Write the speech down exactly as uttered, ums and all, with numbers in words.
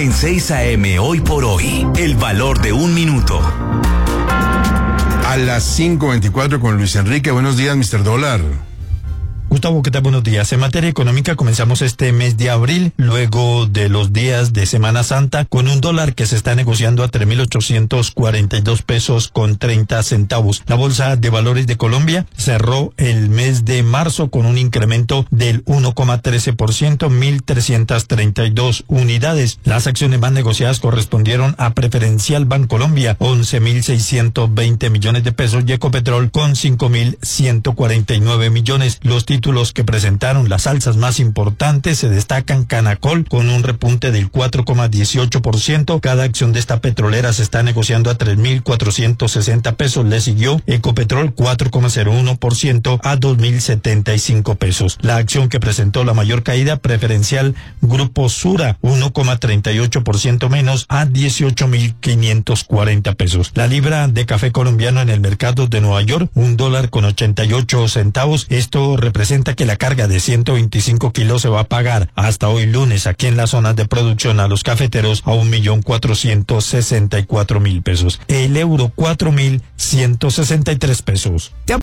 En seis A M Hoy por Hoy, el valor de un minuto. A las cinco veinticuatro con Luis Enrique. Buenos días, mister Dólar. Gustavo, ¿qué tal? Buenos días. En materia económica comenzamos este mes de abril, luego de los días de Semana Santa, con un dólar que se está negociando a tres mil ochocientos cuarenta y dos pesos con treinta centavos. La Bolsa de Valores de Colombia cerró el mes de marzo con un incremento del uno coma trece por ciento, mil trescientas treinta y dos unidades. Las acciones más negociadas correspondieron a Preferencial Bancolombia, once mil seiscientos veinte millones de pesos, y Ecopetrol con cinco mil ciento cuarenta y nueve millones. Los títulos que presentaron las alzas más importantes se destacan Canacol con un repunte del cuatro coma dieciocho por ciento. Cada acción de esta petrolera se está negociando a tres mil cuatrocientos sesenta pesos. Le siguió Ecopetrol cuatro coma cero uno por ciento a dos mil setenta y cinco pesos. La acción que presentó la mayor caída, Preferencial Grupo Sura, uno coma treinta y ocho por ciento menos a dieciocho mil quinientos cuarenta pesos. La libra de café colombiano en el mercado de Nueva York, un dólar con ochenta y ocho centavos. Esto representa que la carga de ciento veinticinco kilos se va a pagar hasta hoy lunes aquí en las zonas de producción a los cafeteros a un millón cuatrocientos sesenta y cuatro mil pesos. El euro, cuatro mil ciento sesenta y tres pesos.